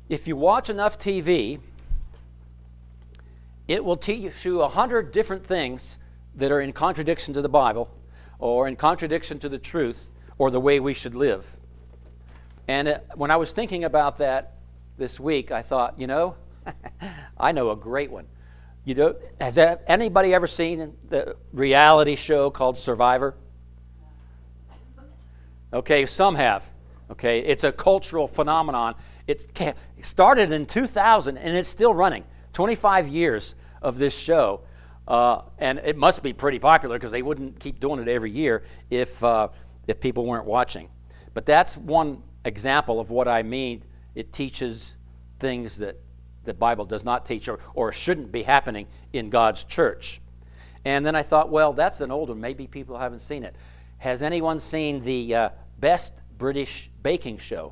If you watch enough TV, it will teach you 100 different things that are in contradiction to the Bible or in contradiction to the truth or the way we should live. And when I was thinking about that this week, I thought, I know a great one. Has anybody ever seen the reality show called Survivor? Okay, some have. Okay, it's a cultural phenomenon. It started in 2000 and it's still running. 25 years of this show, and it must be pretty popular because they wouldn't keep doing it every year if people weren't watching. But that's one example of what I mean. It teaches things that the Bible does not teach or shouldn't be happening in God's church. And then I thought, well, that's an old one. Maybe people haven't seen it. Has anyone seen the Best British Baking Show?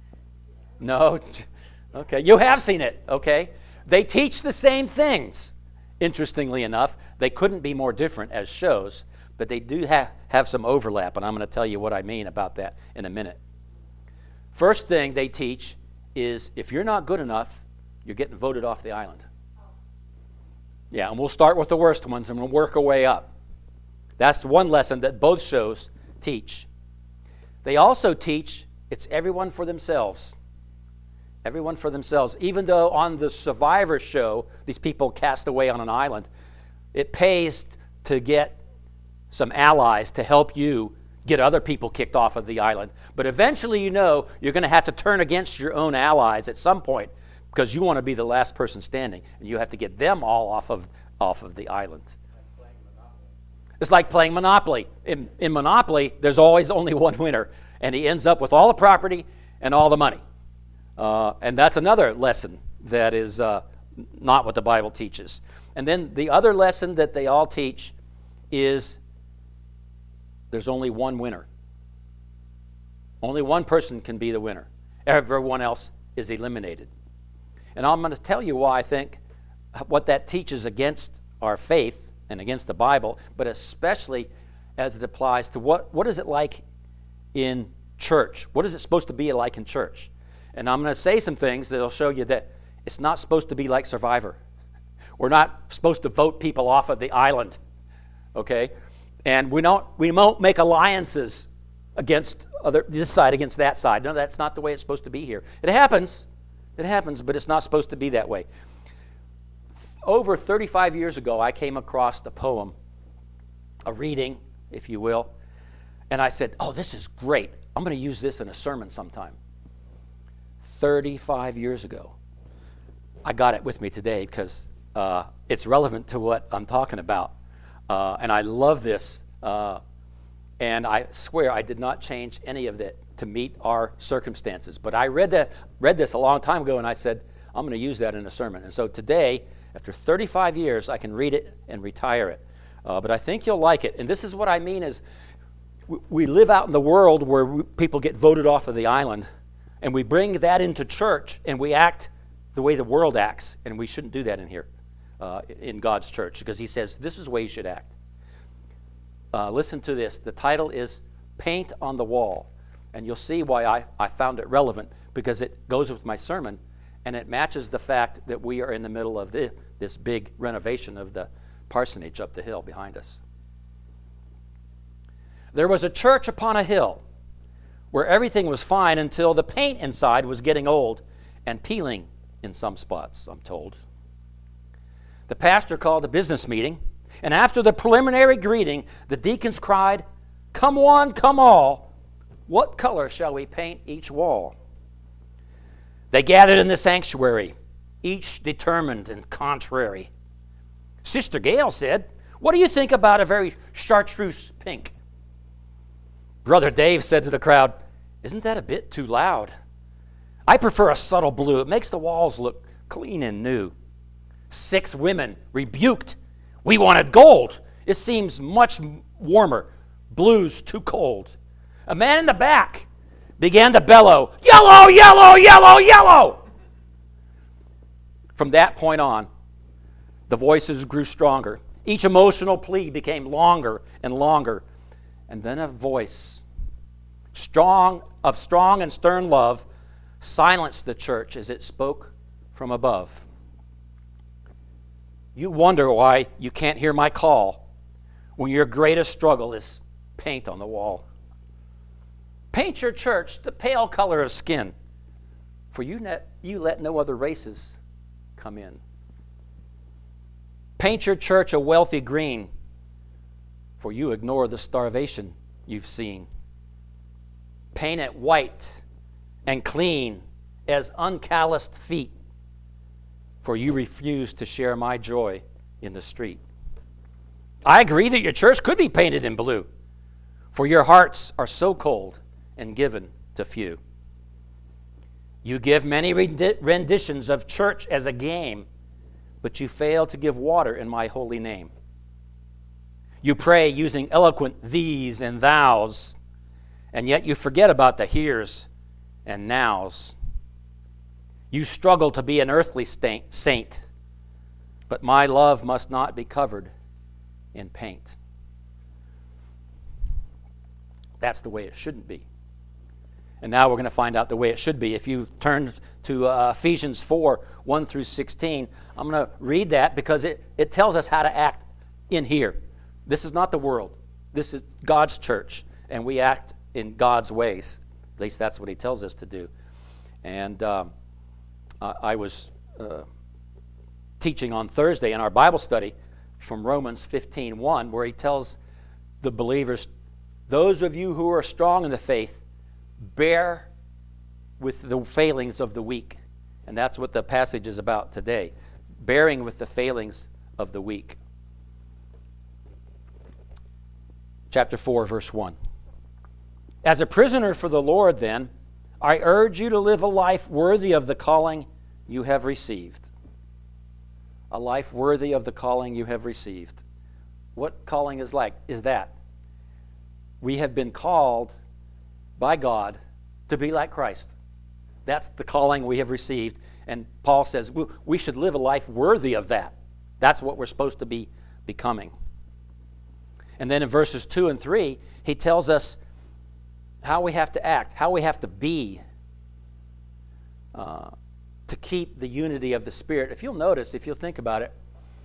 No? Okay, you have seen it, okay? They teach the same things, interestingly enough. They couldn't be more different as shows, but they do have some overlap, and I'm going to tell you what I mean about that in a minute. First thing they teach is if you're not good enough, you're getting voted off the island. Yeah, and we'll start with the worst ones and we'll work our way up. That's one lesson that both shows teach. They also teach it's everyone for themselves. Everyone for themselves. Even though on the Survivor show, these people cast away on an island, it pays to get some allies to help you get other people kicked off of the island. But eventually you're going to have to turn against your own allies at some point because you want to be the last person standing, and you have to get them all off of the island. It's like playing Monopoly. In Monopoly, there's always only one winner, and he ends up with all the property and all the money. And that's another lesson that is not what the Bible teaches. And then the other lesson that they all teach is there's only one winner. Only one person can be the winner. Everyone else is eliminated. And I'm going to tell you why I think what that teaches against our faith and against the Bible, but especially as it applies to what is it like in church? What is it supposed to be like in church? And I'm going to say some things that will show you that it's not supposed to be like Survivor. We're not supposed to vote people off of the island, okay? And we won't make alliances against this side against that side. No, that's not the way it's supposed to be here. It happens, but it's not supposed to be that way. Over 35 years ago, I came across a poem, a reading, if you will, and I said, oh, this is great. I'm going to use this in a sermon sometime. 35 years ago. I got it with me today because it's relevant to what I'm talking about. And I love this. And I swear I did not change any of it to meet our circumstances. But I read this a long time ago, and I said, I'm going to use that in a sermon. And so today, after 35 years, I can read it and retire it. But I think you'll like it. And this is what I mean is we live out in the world where people get voted off of the island, and we bring that into church, and we act the way the world acts. And we shouldn't do that in here, in God's church, because he says this is the way you should act. Listen to this. The title is Paint on the Wall. And you'll see why I found it relevant, because it goes with my sermon, and it matches the fact that we are in the middle of this big renovation of the parsonage up the hill behind us. There was a church upon a hill where everything was fine until the paint inside was getting old and peeling in some spots, I'm told. The pastor called a business meeting, and after the preliminary greeting, the deacons cried, "Come one, come all, what color shall we paint each wall?" They gathered in the sanctuary, each determined and contrary. Sister Gail said, "What do you think about a very chartreuse pink?" Brother Dave said to the crowd, "Isn't that a bit too loud? I prefer a subtle blue. It makes the walls look clean and new." 6 women rebuked, "We wanted gold. It seems much warmer. Blue's too cold." A man in the back began to bellow, "Yellow, yellow, yellow, yellow!" From that point on, the voices grew stronger. Each emotional plea became longer and longer. And then a voice, strong and stern love, silenced the church as it spoke from above. You wonder why you can't hear my call when your greatest struggle is paint on the wall. Paint your church the pale color of skin, for you let no other races come in. Paint your church a wealthy green, for you ignore the starvation you've seen. Paint it white and clean as uncalloused feet, for you refuse to share my joy in the street. I agree that your church could be painted in blue, for your hearts are so cold and given to few. You give many renditions of church as a game, but you fail to give water in my holy name. You pray using eloquent thees and thous, and yet you forget about the heres and nows. You struggle to be an earthly saint, but my love must not be covered in paint. That's the way it shouldn't be. And now we're going to find out the way it should be. If you turn to Ephesians 4, 1 through 16, I'm going to read that because it tells us how to act in here. This is not the world. This is God's church, and we act in God's ways. At least that's what he tells us to do. And I was teaching on Thursday in our Bible study from Romans 15:1, where he tells the believers, those of you who are strong in the faith, bear with the failings of the weak. And that's what the passage is about today, bearing with the failings of the weak. Chapter 4, verse 1. As a prisoner for the Lord, then, I urge you to live a life worthy of the calling you have received. A life worthy of the calling you have received. What calling is that? We have been called by God to be like Christ. That's the calling we have received. And Paul says we should live a life worthy of that. That's what we're supposed to be becoming. And then in verses 2 and 3, he tells us how we have to act, how we have to be to keep the unity of the Spirit. If you'll notice, if you'll think about it,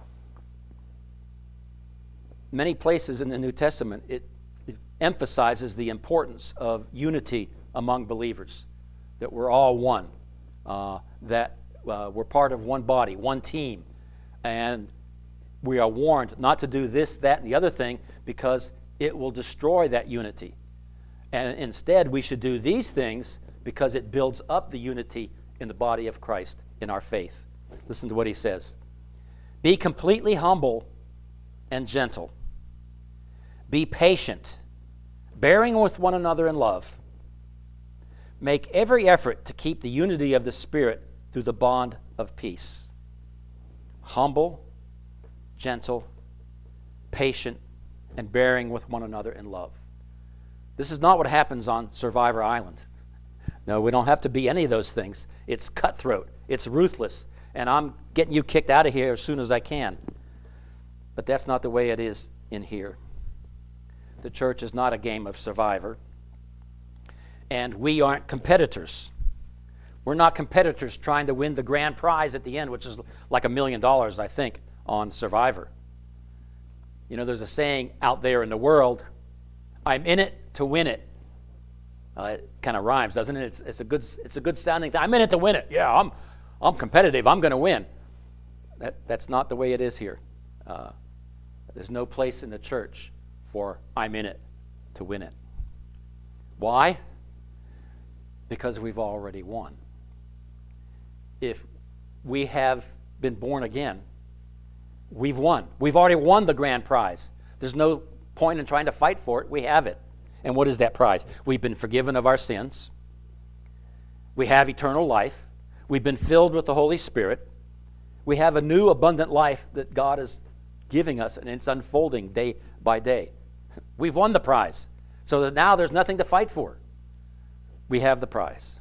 many places in the New Testament, it emphasizes the importance of unity among believers, that we're all one, that we're part of one body, one team, and we are warned not to do this, that, and the other thing because it will destroy that unity. And instead, we should do these things because it builds up the unity in the body of Christ in our faith. Listen to what he says. Be completely humble and gentle. Be patient, bearing with one another in love. Make every effort to keep the unity of the Spirit through the bond of peace. Humble, gentle, patient, and bearing with one another in love. This is not what happens on Survivor Island. No, we don't have to be any of those things. It's cutthroat. It's ruthless. And I'm getting you kicked out of here as soon as I can. But that's not the way it is in here. The church is not a game of Survivor. And we aren't competitors. We're not competitors trying to win the grand prize at the end, which is like $1 million, I think, on Survivor. You know, there's a saying out there in the world, I'm in it to win it. It kind of rhymes, doesn't it? It's a good sounding thing. I'm in it to win it. Yeah, I'm competitive. I'm going to win. That's not the way it is here. There's no place in the church for I'm in it to win it. Why? Because we've already won. If we have been born again, we've won. We've already won the grand prize. There's no point in trying to fight for it. We have it. And what is that prize? We've been forgiven of our sins. We have eternal life. We've been filled with the Holy Spirit. We have a new abundant life that God is giving us, and it's unfolding day by day. We've won the prize. So that now there's nothing to fight for. We have the prize.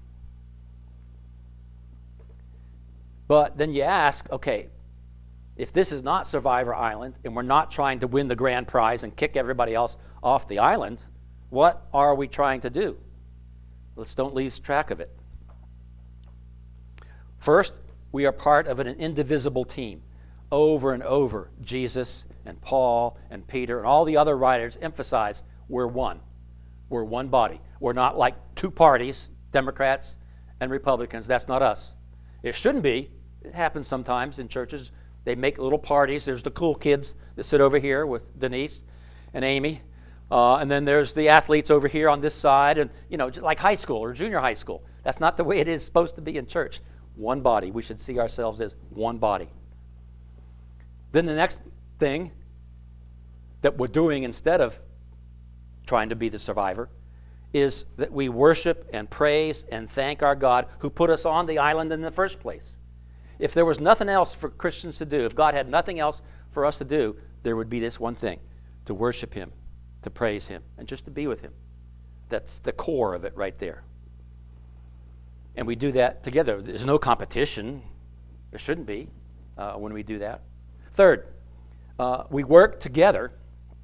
But then you ask, okay, if this is not Survivor Island, and we're not trying to win the grand prize and kick everybody else off the island, what are we trying to do? Let's don't lose track of it. First, we are part of an indivisible team. Over and over, Jesus and Paul and Peter and all the other writers emphasize we're one. We're one body. We're not like two parties, Democrats and Republicans. That's not us. It shouldn't be. It happens sometimes in churches. They make little parties. There's the cool kids that sit over here with Denise and Amy. And then there's the athletes over here on this side. And, like high school or junior high school. That's not the way it is supposed to be in church. One body. We should see ourselves as one body. Then the next thing that we're doing instead of trying to be the survivor is that we worship and praise and thank our God who put us on the island in the first place. If there was nothing else for Christians to do, if God had nothing else for us to do, there would be this one thing, to worship Him, to praise Him, and just to be with Him. That's the core of it right there. And we do that together. There's no competition. There shouldn't be when we do that. Third, we work together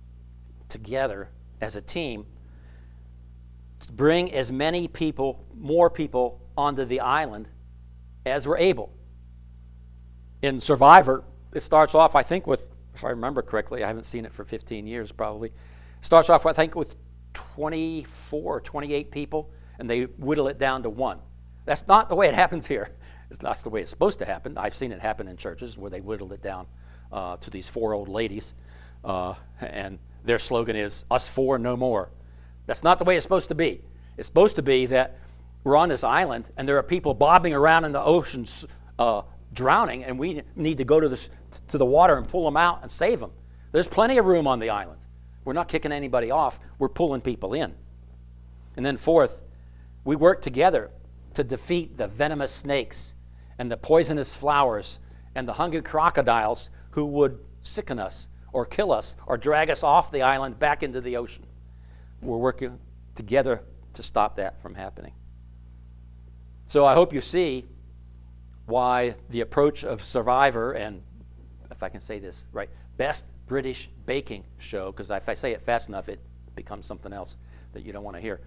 as a team to bring as many people, more people, onto the island as we're able. In Survivor, it starts off, I think, with, if I remember correctly, I haven't seen it for 15 years probably, starts off, I think, with 24 or 28 people, and they whittle it down to one. That's not the way it happens here. It's not the way it's supposed to happen. I've seen it happen in churches where they whittle it down to these four old ladies, and their slogan is, us four, no more. That's not the way it's supposed to be. It's supposed to be that we're on this island, and there are people bobbing around in the oceans drowning, and we need to go to the water and pull them out and save them. There's plenty of room on the island. We're not kicking anybody off. We're pulling people in. And then fourth, we work together to defeat the venomous snakes and the poisonous flowers and the hungry crocodiles who would sicken us or kill us or drag us off the island back into the ocean. We're working together to stop that from happening. So I hope you see why the approach of Survivor and, if I can say this right, Best British Baking Show, because if I say it fast enough, it becomes something else that you don't want to hear.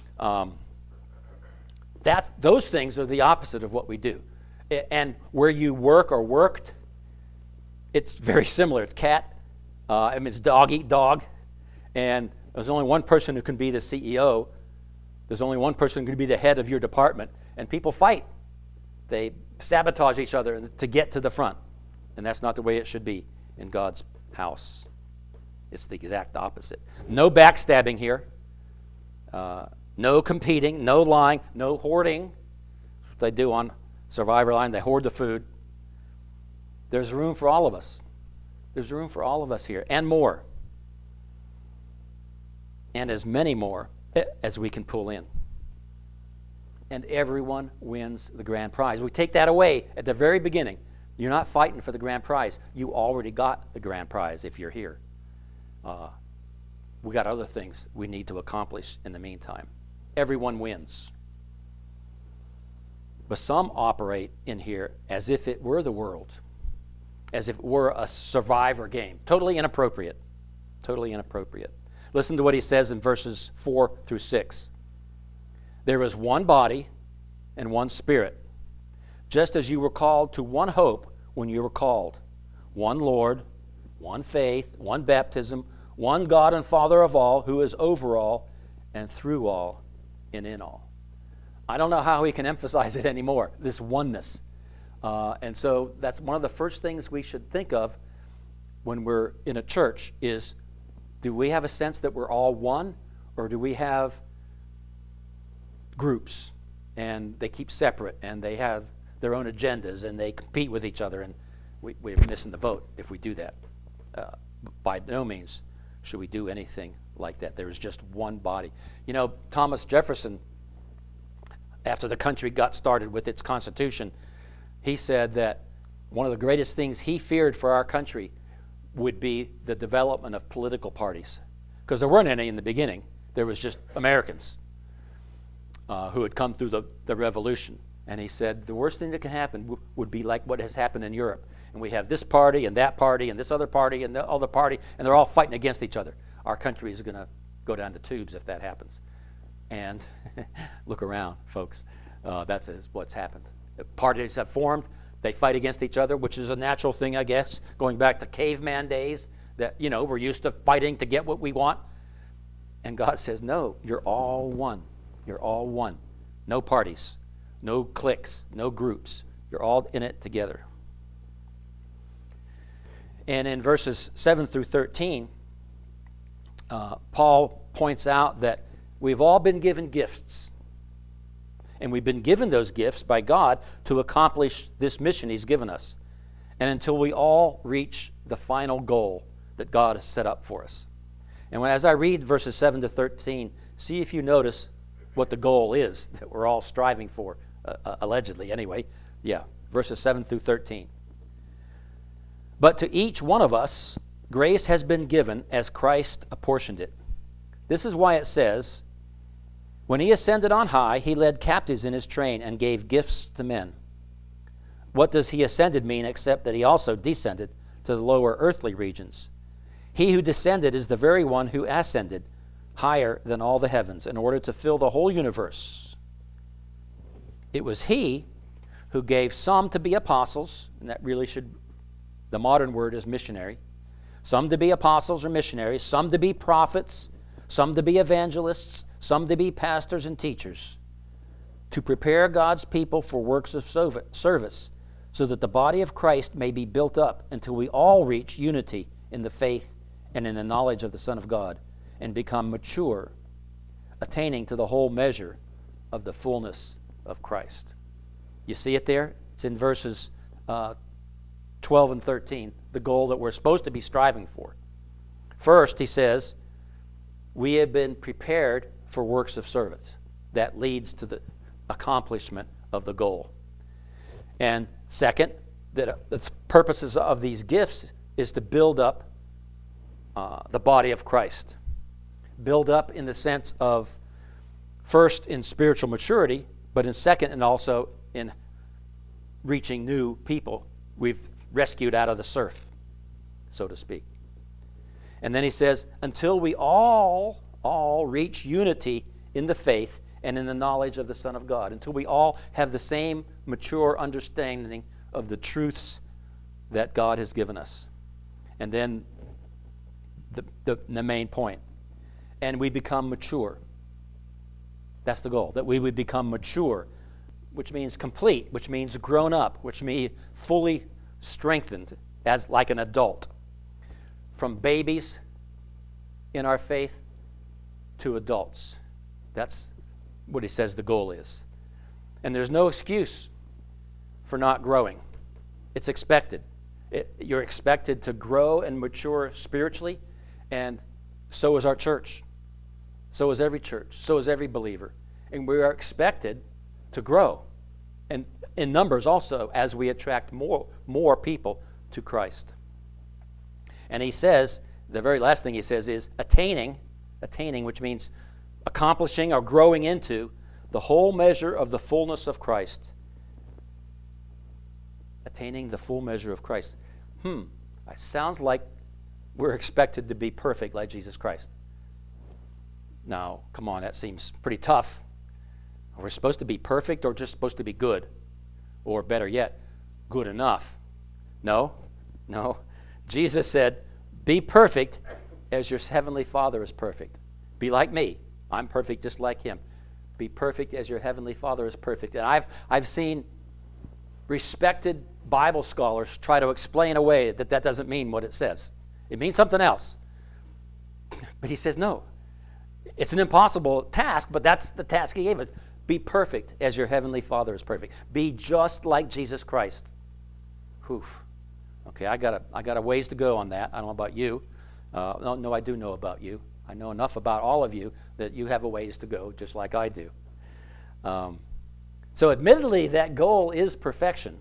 Those things are the opposite of what we do. And where you work or worked, it's very similar. It's cat, it's dog eat dog, and there's only one person who can be the CEO. There's only one person who can be the head of your department, and people fight. They sabotage each other to get to the front, and that's not the way it should be in God's house. It's the exact opposite. No backstabbing here. No competing, no lying, no hoarding. That's what they do on Survivor Line. They hoard the food. There's room for all of us. There's room for all of us here, and more. And as many more as we can pull in. And everyone wins the grand prize. We take that away at the very beginning. You're not fighting for the grand prize. You already got the grand prize if you're here. We got other things we need to accomplish in the meantime. Everyone wins. But some operate in here as if it were the world, as if it were a survivor game. Totally inappropriate. Totally inappropriate. Listen to what he says in verses 4 through 6. There is one body and one Spirit, just as you were called to one hope when you were called. One Lord, one faith, one baptism, one God and Father of all, who is over all and through all and in all. I don't know how we can emphasize it anymore, this oneness. And so that's one of the first things we should think of when we're in a church is, do we have a sense that we're all one, or do we have groups and they keep separate and they have their own agendas and they compete with each other, and we're missing the boat if we do that. By no means should we do anything like that. There is just one body. You know, Thomas Jefferson, after the country got started with its Constitution, he said that one of the greatest things he feared for our country would be the development of political parties. Because there weren't any in the beginning. There was just Americans who had come through the revolution. And he said the worst thing that can happen would be like what has happened in Europe. And we have this party and that party and this other party and the other party, and they're all fighting against each other. Our country is going to go down the tubes if that happens. And look around, folks. That's what's happened. Parties have formed. They fight against each other, which is a natural thing, I guess, going back to caveman days that, we're used to fighting to get what we want. And God says, no, you're all one. You're all one. No parties, no cliques, no groups. You're all in it together. And in verses 7 through 13, Paul points out that we've all been given gifts. And we've been given those gifts by God to accomplish this mission He's given us. And until we all reach the final goal that God has set up for us. And as I read verses 7 to 13, see if you notice what the goal is that we're all striving for, allegedly anyway. Yeah, verses 7 through 13. But to each one of us, grace has been given as Christ apportioned it. This is why it says, when He ascended on high, He led captives in His train and gave gifts to men. What does He ascended mean except that He also descended to the lower earthly regions? He who descended is the very one who ascended higher than all the heavens in order to fill the whole universe. It was He who gave some to be apostles, and that really should, the modern word is missionary, some to be apostles or missionaries, some to be prophets, some to be evangelists, some to be pastors and teachers, to prepare God's people for works of service, so that the body of Christ may be built up until we all reach unity in the faith and in the knowledge of the Son of God, and become mature, attaining to the whole measure of the fullness of Christ. You see it there? It's in verses 12 and 13, the goal that we're supposed to be striving for. First, he says, we have been prepared for works of service. That leads to the accomplishment of the goal. And second, that the purposes of these gifts is to build up the body of Christ. Build up in the sense of, first, in spiritual maturity, but in second, and also in reaching new people we've rescued out of the surf, so to speak. And then he says, until we all reach unity in the faith and in the knowledge of the Son of God, until we all have the same mature understanding of the truths that God has given us. And then the main point, and we become mature. That's the goal, that we would become mature, which means complete, which means grown up, which means fully strengthened as like an adult. From babies in our faith to adults. That's what he says the goal is. And there's no excuse for not growing. It's expected. You're expected to grow and mature spiritually, and so is our church. So is every church. So is every believer. And we are expected to grow, and in numbers also, as we attract more people to Christ. And he says, the very last thing he says is attaining, which means accomplishing or growing into the whole measure of the fullness of Christ. Attaining the full measure of Christ. It sounds like we're expected to be perfect like Jesus Christ. Now, come on, that seems pretty tough. Are we supposed to be perfect or just supposed to be good? Or better yet, good enough? No. Jesus said, be perfect as your heavenly Father is perfect. Be like me. I'm perfect just like Him. Be perfect as your heavenly Father is perfect. And I've seen respected Bible scholars try to explain away that doesn't mean what it says. It means something else. But he says, no. It's an impossible task, but that's the task He gave us. Be perfect as your heavenly Father is perfect. Be just like Jesus Christ. Okay, I got a ways to go on that. I don't know about you. No, I do know about you. I know enough about all of you that you have a ways to go, just like I do. So admittedly, that goal is perfection.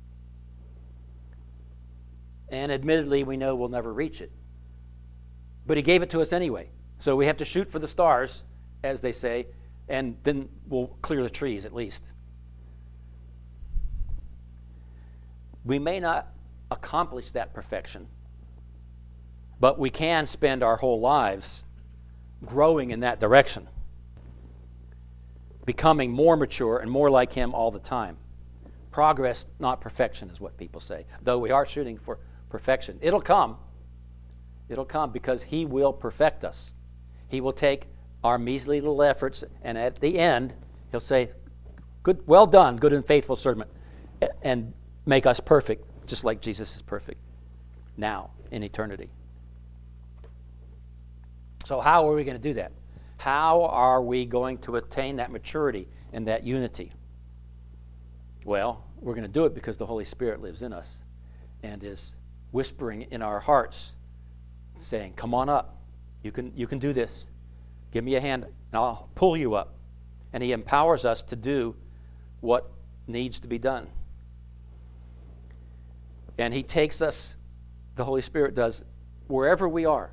And admittedly, we know we'll never reach it. But He gave it to us anyway. So we have to shoot for the stars, as they say, and then we'll clear the trees at least. We may not accomplish that perfection, but we can spend our whole lives growing in that direction, becoming more mature and more like Him all the time, Progress, not perfection, is what people say. Though we are shooting for perfection. It'll come. It'll come because He will perfect us. He will take our measly little efforts, and at the end, He'll say, "Good, well done, good and faithful servant," and make us perfect, just like Jesus is perfect now in eternity. So how are we going to do that? How are we going to attain that maturity and that unity? Well, we're going to do it because the Holy Spirit lives in us and is whispering in our hearts, saying, "Come on up. You can do this. Give me a hand, and I'll pull you up." And He empowers us to do what needs to be done. And He takes us, the Holy Spirit does, wherever we are.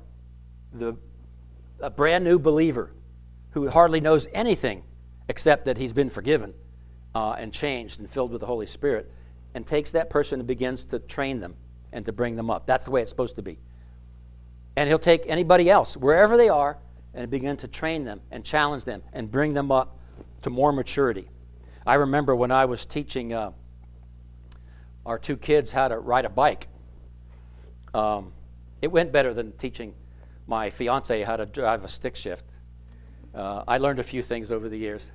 A brand new believer who hardly knows anything except that he's been forgiven and changed and filled with the Holy Spirit, and takes that person and begins to train them and to bring them up. That's the way it's supposed to be. And He'll take anybody else, wherever they are, and begin to train them and challenge them and bring them up to more maturity. I remember when I was teaching our two kids how to ride a bike. It went better than teaching my fiance how to drive a stick shift. I learned a few things over the years.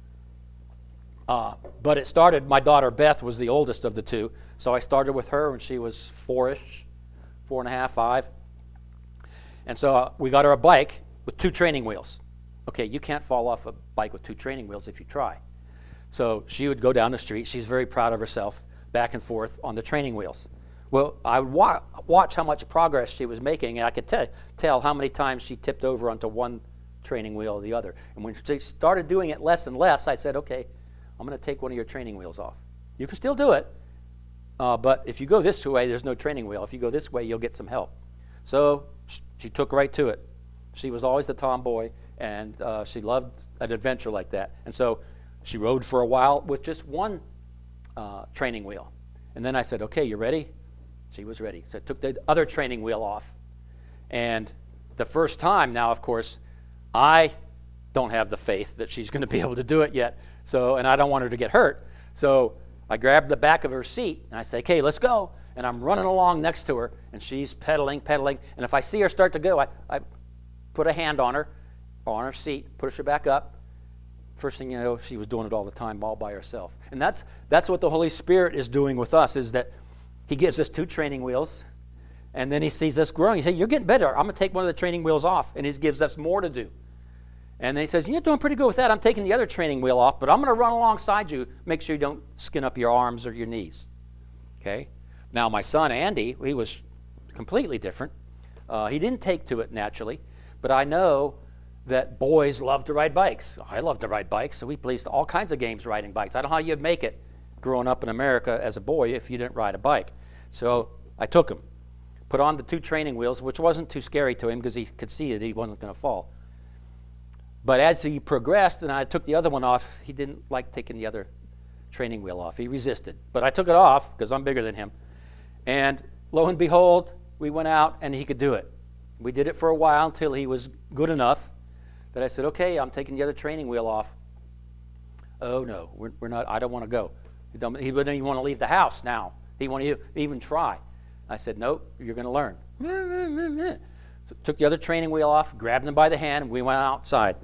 But it started, my daughter Beth was the oldest of the two, so I started with her when she was 4-ish, 4.5, 5. And so we got her a bike with 2 training wheels. Okay, you can't fall off a bike with 2 training wheels if you try. So she would go down the street. She's very proud of herself, back and forth on the training wheels. Well, I would watch how much progress she was making, and I could tell how many times she tipped over onto one training wheel or the other. And when she started doing it less and less, I said, "Okay, I'm going to take one of your training wheels off. You can still do it, but if you go this way, there's no training wheel. If you go this way, you'll get some help." So she took right to it. She was always the tomboy, and she loved an adventure like that. And so she rode for a while with just one training wheel. And then I said, "Okay, you ready?" She was ready. So I took the other training wheel off. And the first time now, of course, I don't have the faith that she's going to be able to do it yet. So, and I don't want her to get hurt. So I grabbed the back of her seat, and I say, "Okay, let's go." And I'm running along next to her, and she's pedaling. And if I see her start to go, I put a hand on her seat, push her back up. First thing you know, she was doing it all the time, all by herself. And that's what the Holy Spirit is doing with us, is that He gives us 2 training wheels, and then He sees us growing. He says, "You're getting better. I'm going to take one of the training wheels off," and He gives us more to do. And then He says, "You're doing pretty good with that. I'm taking the other training wheel off, but I'm going to run alongside you. Make sure you don't skin up your arms or your knees." Okay? Now, my son, Andy, he was completely different. He didn't take to it naturally, but I know that boys love to ride bikes. I love to ride bikes, so we played all kinds of games riding bikes. I don't know how you'd make it growing up in America as a boy if you didn't ride a bike. So I took him, put on the 2 training wheels, which wasn't too scary to him because he could see that he wasn't going to fall. But as he progressed and I took the other one off, he didn't like taking the other training wheel off. He resisted. But I took it off because I'm bigger than him. And lo and behold, we went out and he could do it. We did it for a while until he was good enough that I said, "Okay, I'm taking the other training wheel off." "Oh, no, we're not. I don't want to go." He wouldn't even want to leave the house now. He wouldn't even try. I said, "Nope, you're going to learn." So took the other training wheel off, grabbed him by the hand, and we went outside.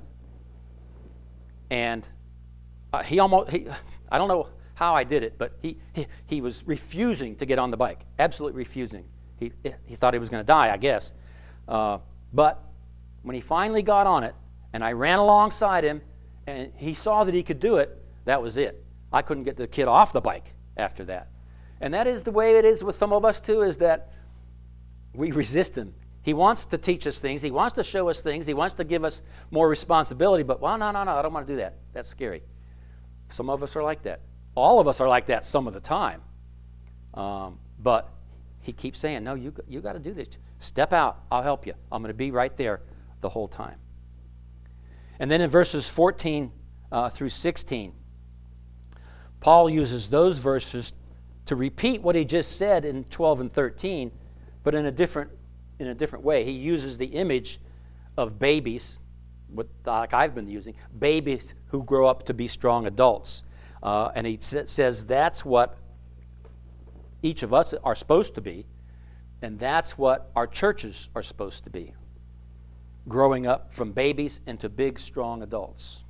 And I don't know how I did it, but he was refusing to get on the bike, absolutely refusing. He thought he was going to die, I guess. But when he finally got on it, and I ran alongside him, and he saw that he could do it, that was it. I couldn't get the kid off the bike after that. And that is the way it is with some of us too, is that we resist him. He wants to teach us things. He wants to show us things. He wants to give us more responsibility. But, well, no, I don't want to do that. That's scary. Some of us are like that. All of us are like that some of the time. But he keeps saying, "No, you got to do this. Step out. I'll help you. I'm going to be right there the whole time." And then in verses 14 through 16, Paul uses those verses to repeat what he just said in 12 and 13, but in a different way. He uses the image of babies, like I've been using, babies who grow up to be strong adults. And he says that's what each of us are supposed to be, and that's what our churches are supposed to be, growing up from babies into big, strong adults.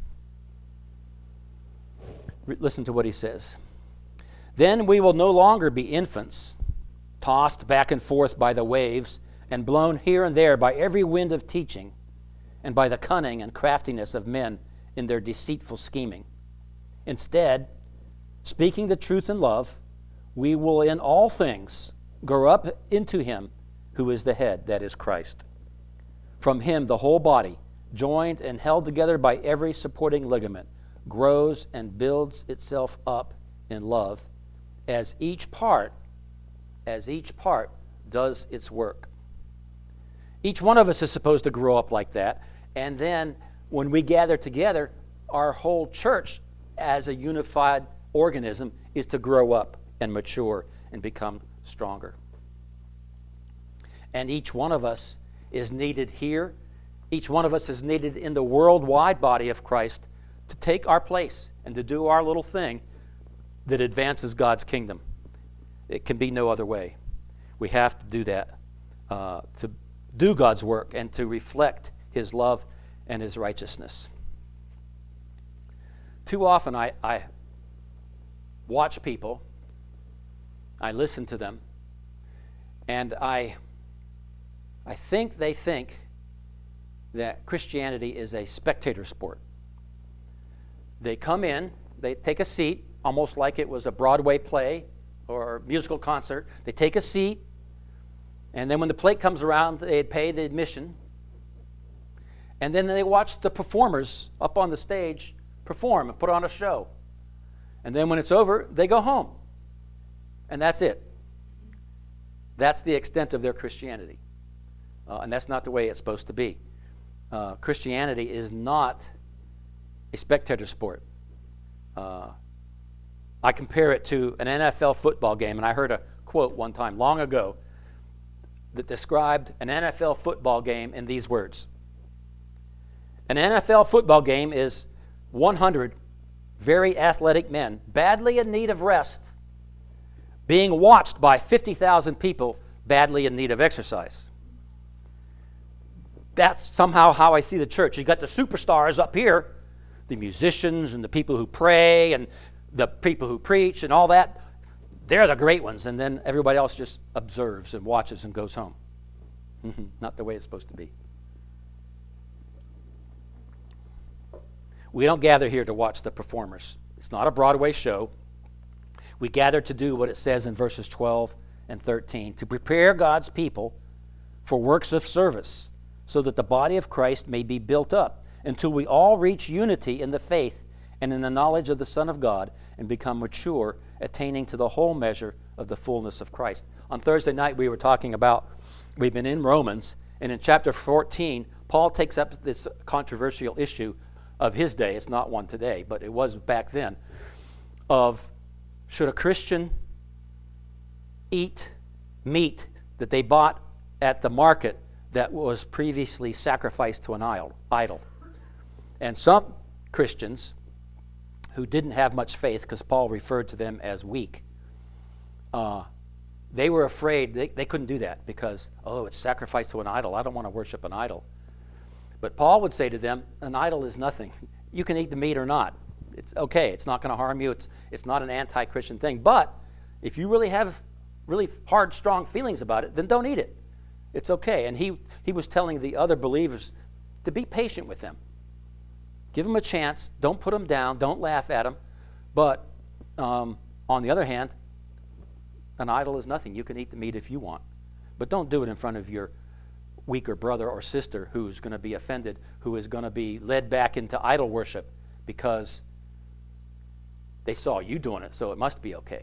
Listen to what he says. Then we will no longer be infants, tossed back and forth by the waves and blown here and there by every wind of teaching and by the cunning and craftiness of men in their deceitful scheming. Instead, speaking the truth in love, we will in all things grow up into him who is the head, that is Christ. From him the whole body, joined and held together by every supporting ligament, grows and builds itself up in love as each part does its work. Each one of us is supposed to grow up like that, and then when we gather together, our whole church as a unified organism is to grow up and mature and become stronger. And each one of us is needed here. Each one of us is needed in the worldwide body of Christ to take our place and to do our little thing that advances God's kingdom. It can be no other way. We have to do that, to do God's work and to reflect his love and his righteousness. Too often I watch people, I listen to them, and I think they think that Christianity is a spectator sport. They come in, they take a seat, almost like it was a Broadway play or musical concert. They take a seat, and then when the plate comes around, they pay the admission. And then they watch the performers up on the stage perform and put on a show. And then when it's over, they go home. And that's it. That's the extent of their Christianity. And that's not the way it's supposed to be. Christianity is not a spectator sport. I compare it to an NFL football game, and I heard a quote one time long ago that described an NFL football game in these words. An NFL football game is 100 very athletic men, badly in need of rest, being watched by 50,000 people badly in need of exercise. That's somehow how I see the church. You've got the superstars up here, the musicians and the people who pray and the people who preach and all that. They're the great ones, and then everybody else just observes and watches and goes home. Not the way it's supposed to be. We don't gather here to watch the performers. It's not a Broadway show. We gather to do what it says in verses 12 and 13, to prepare God's people for works of service, so that the body of Christ may be built up until we all reach unity in the faith and in the knowledge of the Son of God and become mature, attaining to the whole measure of the fullness of Christ. On Thursday night, we were talking about, we've been in Romans, and in chapter 14, Paul takes up this controversial issue of his day. It's not one today, but it was back then, of should a Christian eat meat that they bought at the market that was previously sacrificed to an idol. And some Christians who didn't have much faith, because Paul referred to them as weak, they were afraid. They couldn't do that because, it's sacrificed to an idol. I don't want to worship an idol. But Paul would say to them, an idol is nothing. You can eat the meat or not. It's okay. It's not going to harm you. It's not an anti-Christian thing. But if you really have really hard, strong feelings about it, then don't eat it. It's okay. And he was telling the other believers to be patient with them. Give them a chance. Don't put them down. Don't laugh at them. But on the other hand, an idol is nothing. You can eat the meat if you want. But don't do it in front of your weaker brother or sister who's going to be offended, who is going to be led back into idol worship because they saw you doing it, so it must be okay.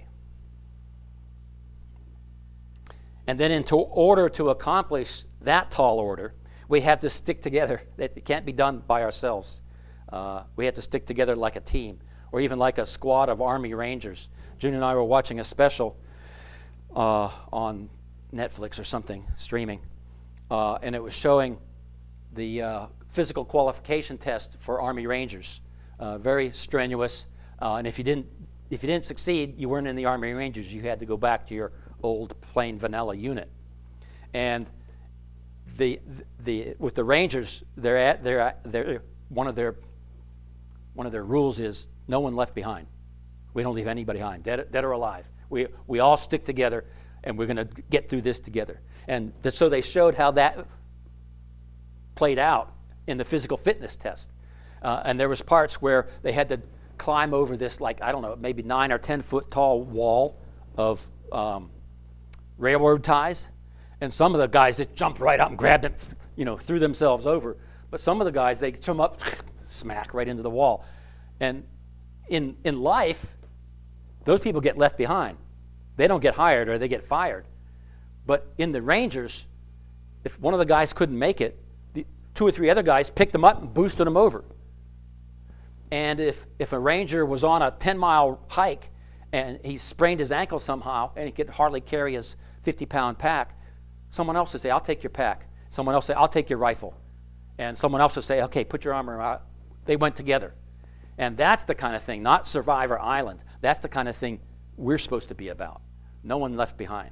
And then in order to accomplish that tall order, we have to stick together. It can't be done by ourselves. We have to stick together like a team, or even like a squad of Army Rangers. June and I were watching a special on Netflix or something, streaming, and it was showing the physical qualification test for Army Rangers. Very strenuous. And if you didn't succeed, you weren't in the Army Rangers. You had to go back to your old plain vanilla unit. And with the Rangers, one of their rules is no one left behind. We don't leave anybody behind, dead or alive. We all stick together, and we're going to get through this together. And so they showed how that played out in the physical fitness test. And there was parts where they had to climb over this, like, I don't know, maybe 9 or 10 foot tall wall of railroad ties. And some of the guys that jumped right up and grabbed it, threw themselves over. But some of the guys, they come up, smack right into the wall. And in life, those people get left behind. They don't get hired or they get fired. But in the Rangers, if one of the guys couldn't make it, the 2 or 3 other guys picked them up and boosted them over. And if a Ranger was on a 10-mile hike and he sprained his ankle somehow and he could hardly carry his 50-pound pack, someone else would say, I'll take your pack. Someone else would say, I'll take your rifle. And someone else would say, okay, put your armor out. They went together. And that's the kind of thing, not Survivor Island. That's the kind of thing we're supposed to be about. No one left behind.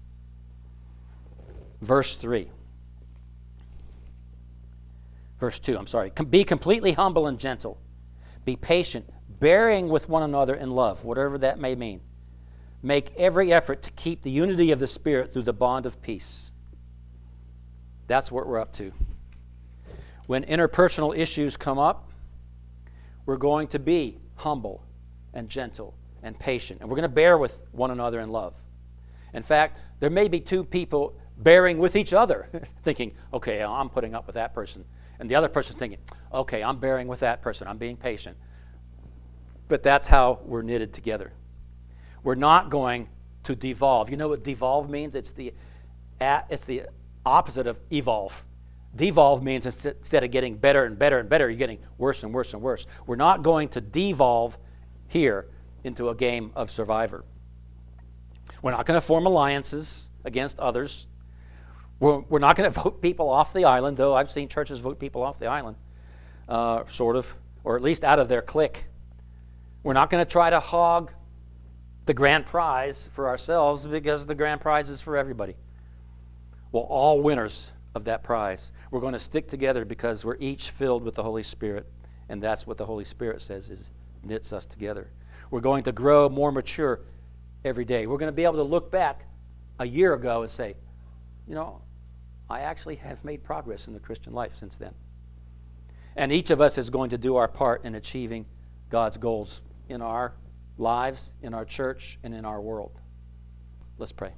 Verse 2, be completely humble and gentle. Be patient, bearing with one another in love, whatever that may mean. Make every effort to keep the unity of the Spirit through the bond of peace. That's what we're up to. When interpersonal issues come up, we're going to be humble and gentle and patient. And we're going to bear with one another in love. In fact, there may be 2 people bearing with each other, thinking, okay, I'm putting up with that person. And the other person thinking, okay, I'm bearing with that person. I'm being patient. But that's how we're knitted together. We're not going to devolve. You know what devolve means? It's the opposite of evolve. Devolve means instead of getting better and better and better, you're getting worse and worse and worse. We're not going to devolve here into a game of Survivor. We're not going to form alliances against others. We're not going to vote people off the island, though I've seen churches vote people off the island, sort of, or at least out of their clique. We're not going to try to hog the grand prize for ourselves because the grand prize is for everybody. We're all winners of that prize. We're going to stick together because we're each filled with the Holy Spirit, and that's what the Holy Spirit says is knits us together. We're going to grow more mature every day. We're going to be able to look back a year ago and say, I actually have made progress in the Christian life since then. And each of us is going to do our part in achieving God's goals in our lives, in our church, and in our world. Let's pray.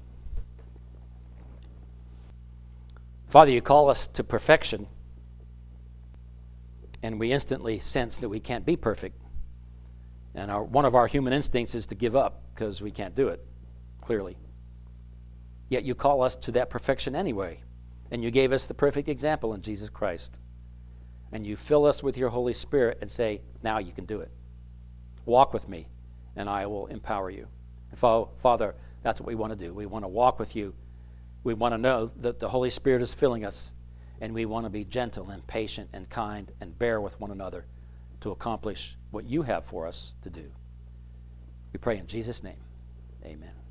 Father, you call us to perfection, and we instantly sense that we can't be perfect. And one of our human instincts is to give up because we can't do it, clearly. Yet you call us to that perfection anyway. And you gave us the perfect example in Jesus Christ. And you fill us with your Holy Spirit and say, now you can do it. Walk with me, and I will empower you. And Father, that's what we want to do. We want to walk with you. We want to know that the Holy Spirit is filling us, and we want to be gentle and patient and kind and bear with one another to accomplish what you have for us to do. We pray in Jesus' name. Amen.